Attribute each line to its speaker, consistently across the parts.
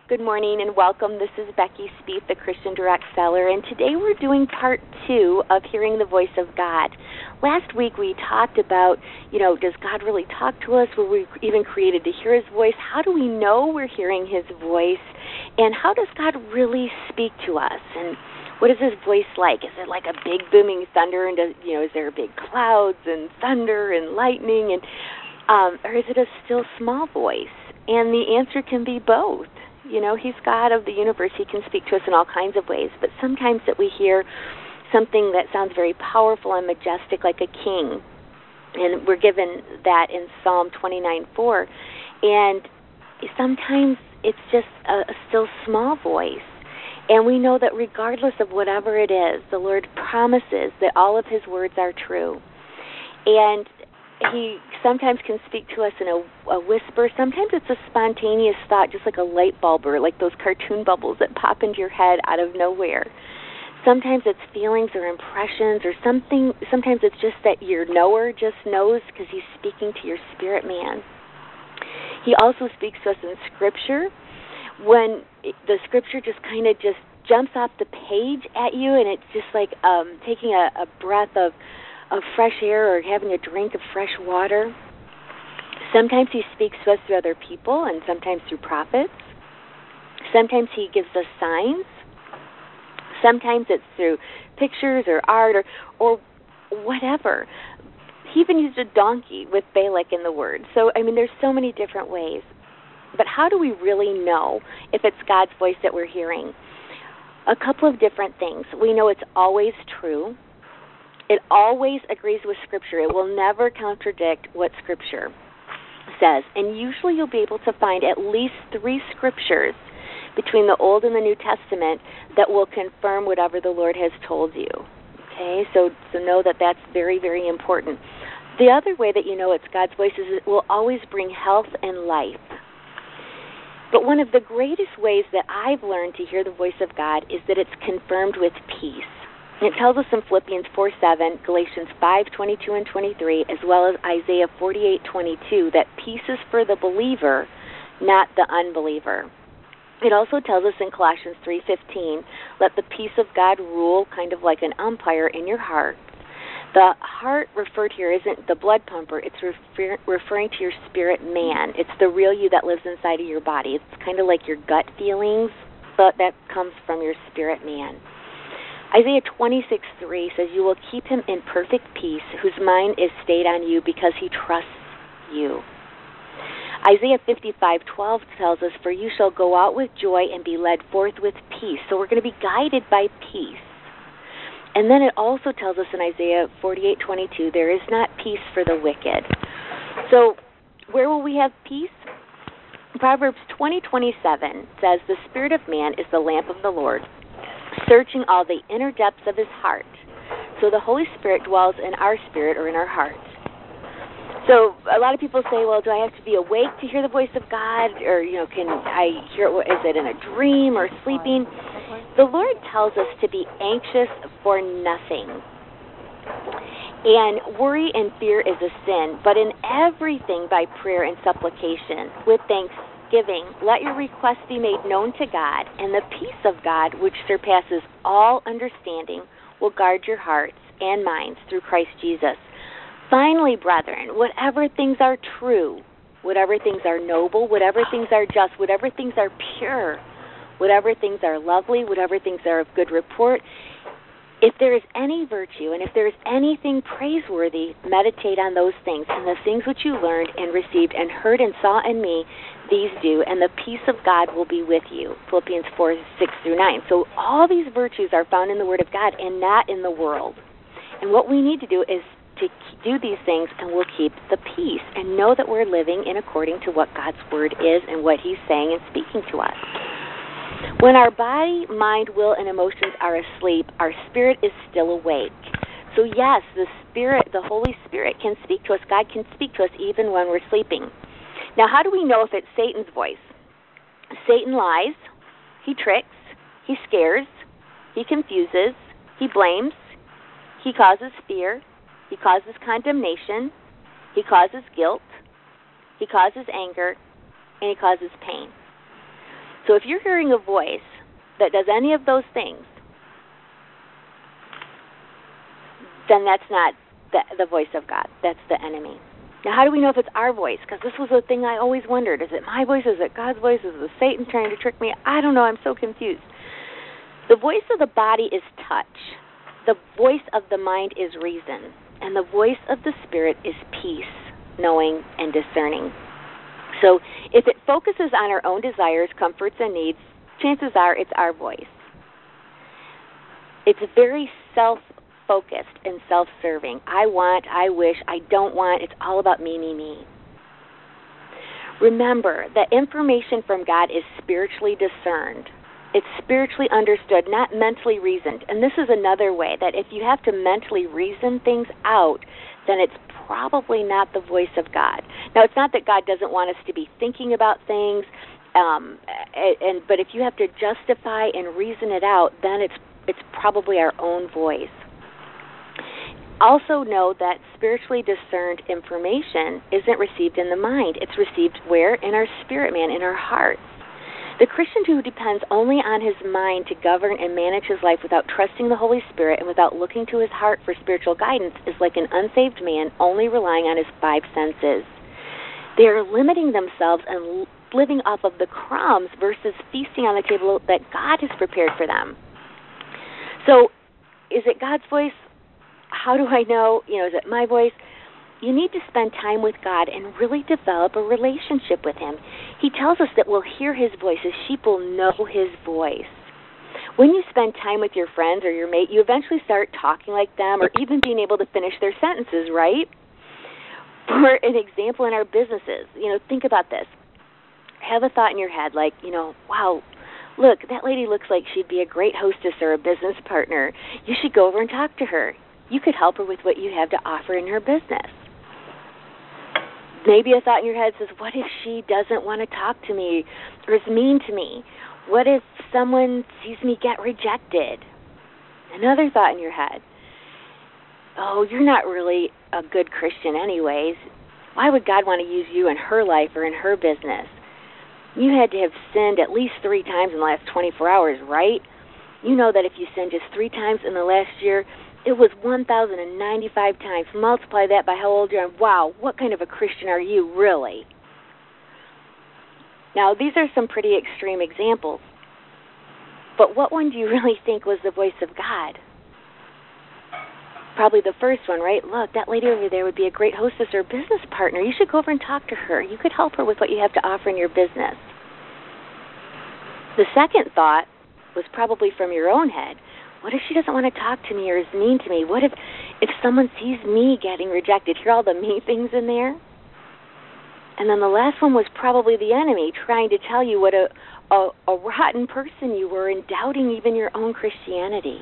Speaker 1: Good morning and welcome. This is Becky Spieth, the Christian Direct Seller, and today we're doing part 2 of Hearing the Voice of God. Last week we talked about, does God really talk to us? Were we even created to hear His voice? How do we know we're hearing His voice? And how does God really speak to us? And what is His voice like? Is it like a big booming thunder? And is there big clouds and thunder and lightning? Or is it a still small voice? And the answer can be both. He's God of the universe. He can speak to us in all kinds of ways. But sometimes that we hear something that sounds very powerful and majestic like a king. And we're given that in Psalm 29:4. And sometimes it's just a still small voice. And we know that regardless of whatever it is, the Lord promises that all of His words are true. And He sometimes can speak to us in a whisper. Sometimes it's a spontaneous thought, just like a light bulb or like those cartoon bubbles that pop into your head out of nowhere. Sometimes it's feelings or impressions or something. Sometimes it's just that your knower just knows because He's speaking to your spirit man. He also speaks to us in Scripture when the Scripture just kind of just jumps off the page at you, and it's just like taking a breath of fresh air or having a drink of fresh water. Sometimes He speaks to us through other people and sometimes through prophets. Sometimes He gives us signs. Sometimes it's through pictures or art or whatever. He even used a donkey with Balak in the Word. So, there's so many different ways. But how do we really know if it's God's voice that we're hearing? A couple of different things. We know it's always true. It always agrees with Scripture. It will never contradict what Scripture says. And usually you'll be able to find at least 3 Scriptures between the Old and the New Testament that will confirm whatever the Lord has told you. Okay, so know that that's very, very important. The other way that you know it's God's voice is it will always bring health and life. But one of the greatest ways that I've learned to hear the voice of God is that it's confirmed with peace. It tells us in Philippians 4:7, Galatians 5:22 and 23, as well as Isaiah 48:22, that peace is for the believer, not the unbeliever. It also tells us in Colossians 3:15, let the peace of God rule kind of like an umpire in your heart. The heart referred here isn't the blood pumper. It's referring to your spirit man. It's the real you that lives inside of your body. It's kind of like your gut feelings, but that comes from your spirit man. Isaiah 26:3 says, you will keep him in perfect peace, whose mind is stayed on you because he trusts you. Isaiah 55:12 tells us, for you shall go out with joy and be led forth with peace. So we're going to be guided by peace. And then it also tells us in Isaiah 48:22, there is not peace for the wicked. So where will we have peace? Proverbs 20:27 says, the spirit of man is the lamp of the Lord, searching all the inner depths of his heart. So the Holy Spirit dwells in our spirit or in our hearts. So a lot of people say, well, do I have to be awake to hear the voice of God? Or, can I hear it, is it in a dream or sleeping? The Lord tells us to be anxious for nothing. And worry and fear is a sin, but in everything by prayer and supplication, with thanksgiving, let your requests be made known to God, and the peace of God, which surpasses all understanding, will guard your hearts and minds through Christ Jesus. Finally, brethren, whatever things are true, whatever things are noble, whatever things are just, whatever things are pure, whatever things are lovely, whatever things are of good report, if there is any virtue and if there is anything praiseworthy, meditate on those things, and the things which you learned and received and heard and saw in me, these do, and the peace of God will be with you. Philippians 4:6-9. So all these virtues are found in the Word of God and not in the world. And what we need to do is to do these things, and we'll keep the peace and know that we're living in according to what God's Word is and what He's saying and speaking to us. When our body, mind, will, and emotions are asleep, our spirit is still awake. So yes, the Holy Spirit can speak to us. God can speak to us even when we're sleeping. Now, how do we know if it's Satan's voice? Satan lies, he tricks, he scares, he confuses, he blames, he causes fear, he causes condemnation, he causes guilt, he causes anger, and he causes pain. So if you're hearing a voice that does any of those things, then that's not the voice of God. That's the enemy. Now, how do we know if it's our voice? Because this was a thing I always wondered. Is it my voice? Is it God's voice? Is it Satan trying to trick me? I don't know. I'm so confused. The voice of the body is touch. The voice of the mind is reason. And the voice of the spirit is peace, knowing, and discerning. So if it focuses on our own desires, comforts, and needs, chances are it's our voice. It's very self-focused and self-serving. I want, I wish, I don't want. It's all about me, me, me. Remember that information from God is spiritually discerned. It's spiritually understood, not mentally reasoned. And this is another way that if you have to mentally reason things out, then it's probably not the voice of God. Now, it's not that God doesn't want us to be thinking about things, but if you have to justify and reason it out, then it's probably our own voice. Also know that spiritually discerned information isn't received in the mind. It's received where? In our spirit man, in our hearts. The Christian who depends only on his mind to govern and manage his life without trusting the Holy Spirit and without looking to his heart for spiritual guidance is like an unsaved man only relying on his five senses. They are limiting themselves and living off of the crumbs versus feasting on the table that God has prepared for them. So, is it God's voice? How do I know? Is it my voice? You need to spend time with God and really develop a relationship with Him. He tells us that we'll hear His voice. His sheep will know His voice. When you spend time with your friends or your mate, you eventually start talking like them or even being able to finish their sentences, right? For an example, in our businesses, think about this. Have a thought in your head like, wow, look, that lady looks like she'd be a great hostess or a business partner. You should go over and talk to her. You could help her with what you have to offer in her business. Maybe a thought in your head says, what if she doesn't want to talk to me or is mean to me? What if someone sees me get rejected? Another thought in your head, oh, you're not really a good Christian anyways. Why would God want to use you in her life or in her business? You had to have sinned at least 3 times in the last 24 hours, right? You know that if you sinned just 3 times in the last year, it was 1,095 times. Multiply that by how old you are, and wow, what kind of a Christian are you, really? Now, these are some pretty extreme examples. But what one do you really think was the voice of God? Probably the first one, right? Look, that lady over there would be a great hostess or business partner. You should go over and talk to her. You could help her with what you have to offer in your business. The second thought was probably from your own head. What if she doesn't want to talk to me or is mean to me? What if someone sees me getting rejected? Hear all the me things in there? And then the last one was probably the enemy trying to tell you what a rotten person you were and doubting even your own Christianity.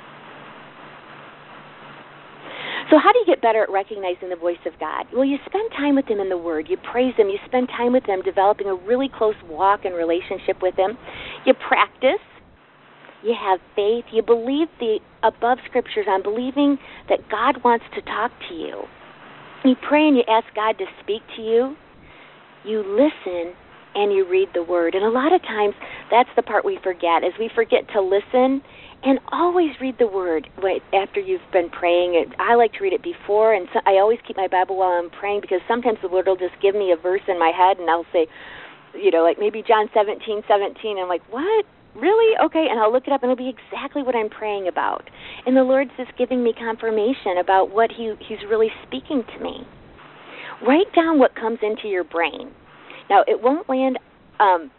Speaker 1: So how do you get better at recognizing the voice of God? Well, you spend time with Him in the Word. You praise Him. You spend time with Him developing a really close walk and relationship with Him. You practice. You have faith. You believe the above scriptures on believing that God wants to talk to you. You pray and you ask God to speak to you. You listen and you read the Word. And a lot of times that's the part we forget, is we forget to listen and always read the Word after you've been praying. I like to read it before, and so I always keep my Bible while I'm praying because sometimes the Lord will just give me a verse in my head and I'll say, like maybe John 17:17. I'm like, what? Really? Okay, and I'll look it up, and it'll be exactly what I'm praying about. And the Lord's just giving me confirmation about what He's really speaking to me. Write down what comes into your brain. Now, it won't land, on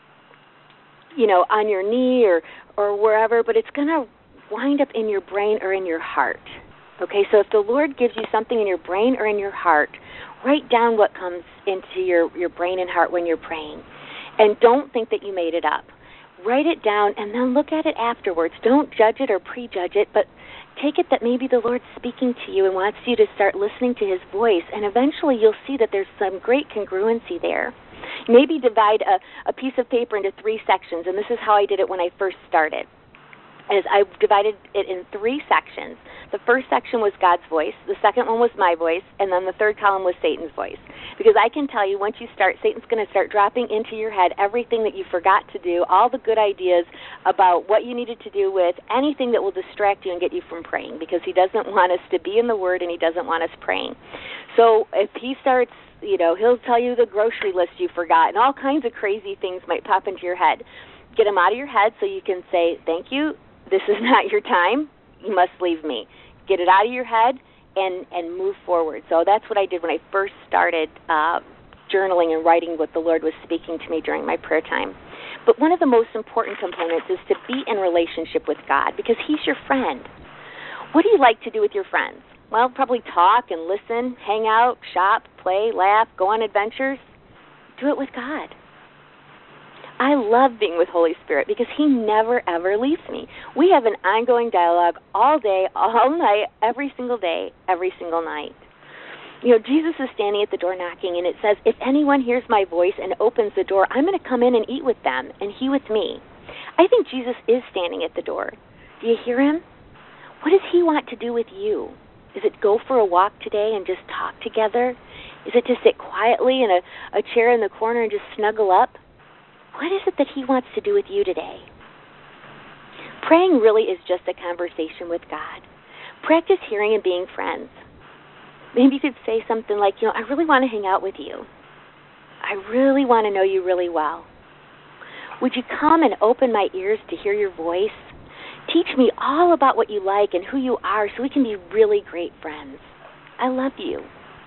Speaker 1: your knee or wherever, but it's going to wind up in your brain or in your heart. Okay, so if the Lord gives you something in your brain or in your heart, write down what comes into your brain and heart when you're praying. And don't think that you made it up. Write it down and then look at it afterwards. Don't judge it or prejudge it, but take it that maybe the Lord's speaking to you and wants you to start listening to His voice, and eventually you'll see that there's some great congruency there. Maybe divide a piece of paper into 3 sections, and this is how I did it when I first started. As I divided it in 3 sections. The first section was God's voice, the second one was my voice, and then the third column was Satan's voice. Because I can tell you, once you start, Satan's going to start dropping into your head everything that you forgot to do, all the good ideas about what you needed to do with anything that will distract you and get you from praying, because he doesn't want us to be in the Word and he doesn't want us praying. So if he starts, he'll tell you the grocery list you forgot, and all kinds of crazy things might pop into your head. Get them out of your head so you can say, thank you, this is not your time, you must leave me. Get it out of your head and move forward. So that's what I did when I first started journaling and writing what the Lord was speaking to me during my prayer time. But one of the most important components is to be in relationship with God, because he's your friend. What do you like to do with your friends? Well, probably talk and listen, hang out, shop, play, laugh, go on adventures. Do it with God. I love being with Holy Spirit because he never, ever leaves me. We have an ongoing dialogue all day, all night, every single day, every single night. Jesus is standing at the door knocking, and it says, if anyone hears my voice and opens the door, I'm going to come in and eat with them, and he with me. I think Jesus is standing at the door. Do you hear him? What does he want to do with you? Is it go for a walk today and just talk together? Is it to sit quietly in a chair in the corner and just snuggle up? What is it that he wants to do with you today? Praying really is just a conversation with God. Practice hearing and being friends. Maybe you could say something like, I really want to hang out with you. I really want to know you really well. Would you come and open my ears to hear your voice? Teach me all about what you like and who you are so we can be really great friends. I love you.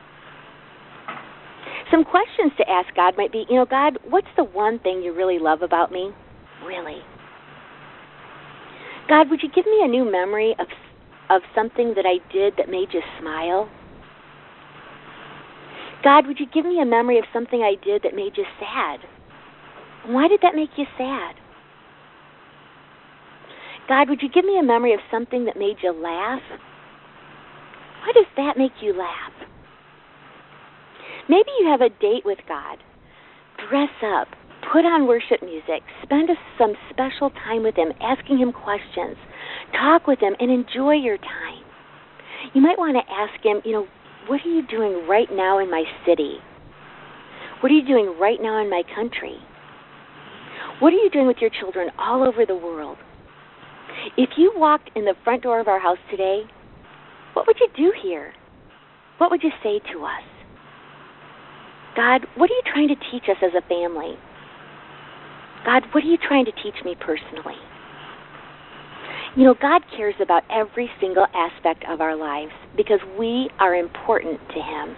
Speaker 1: Some questions to ask God might be, God, what's the one thing you really love about me? Really? God, would you give me a new memory of something that I did that made you smile? God, would you give me a memory of something I did that made you sad? Why did that make you sad? God, would you give me a memory of something that made you laugh? Why does that make you laugh? Maybe you have a date with God. Dress up, put on worship music, spend some special time with him, asking him questions. Talk with him and enjoy your time. You might want to ask him, what are you doing right now in my city? What are you doing right now in my country? What are you doing with your children all over the world? If you walked in the front door of our house today, what would you do here? What would you say to us? God, what are you trying to teach us as a family? God, what are you trying to teach me personally? God cares about every single aspect of our lives because we are important to him.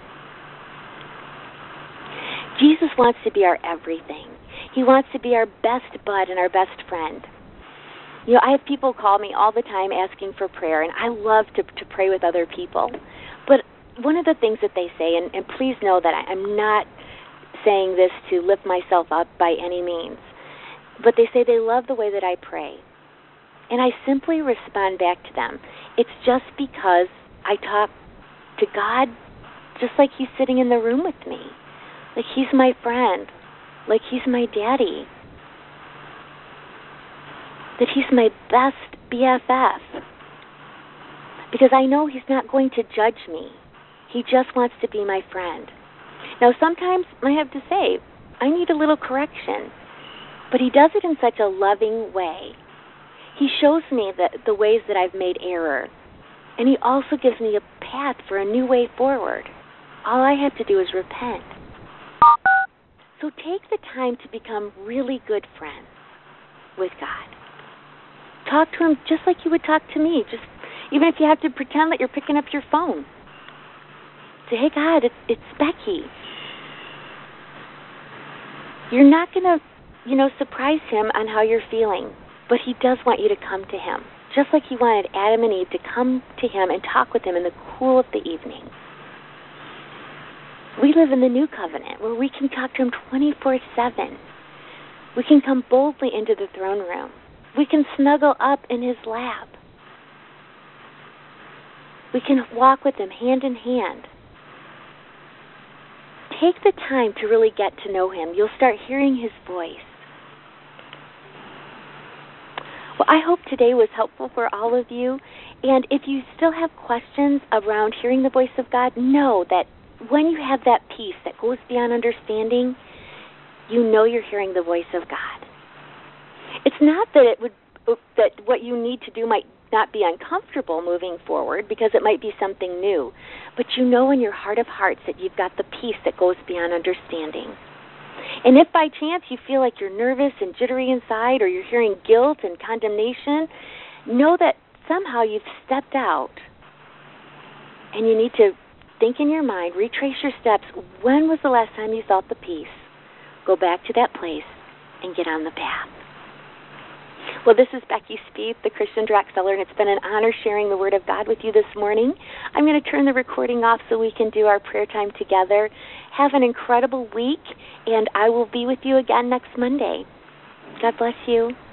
Speaker 1: Jesus wants to be our everything. He wants to be our best bud and our best friend. I have people call me all the time asking for prayer, and I love to pray with other people. But one of the things that they say, and please know that I'm not saying this to lift myself up by any means, but they say they love the way that I pray. And I simply respond back to them. It's just because I talk to God just like he's sitting in the room with me, like he's my friend, like he's my daddy, that he's my best BFF. Because I know he's not going to judge me. He just wants to be my friend. Now, sometimes I have to say, I need a little correction. But he does it in such a loving way. He shows me the ways that I've made error. And he also gives me a path for a new way forward. All I have to do is repent. So take the time to become really good friends with God. Talk to him just like you would talk to me. Even if you have to pretend that you're picking up your phone. Say, hey, God, it's Becky. You're not going to, surprise him on how you're feeling. But he does want you to come to him. Just like he wanted Adam and Eve to come to him and talk with him in the cool of the evening. We live in the new covenant where we can talk to him 24/7. We can come boldly into the throne room. We can snuggle up in his lap. We can walk with him hand in hand. Take the time to really get to know him. You'll start hearing his voice. Well, I hope today was helpful for all of you. And if you still have questions around hearing the voice of God, know that when you have that peace that goes beyond understanding, you know you're hearing the voice of God. It's not that that what you need to do might not be uncomfortable moving forward, because it might be something new, but you know in your heart of hearts that you've got the peace that goes beyond understanding. And if by chance you feel like you're nervous and jittery inside, or you're hearing guilt and condemnation, know that somehow you've stepped out, and you need to think in your mind, retrace your steps. When was the last time you felt the peace? Go back to that place and get on the path. Well, this is Becky Spieth, the Christian Direct Seller, and it's been an honor sharing the Word of God with you this morning. I'm going to turn the recording off so we can do our prayer time together. Have an incredible week, and I will be with you again next Monday. God bless you.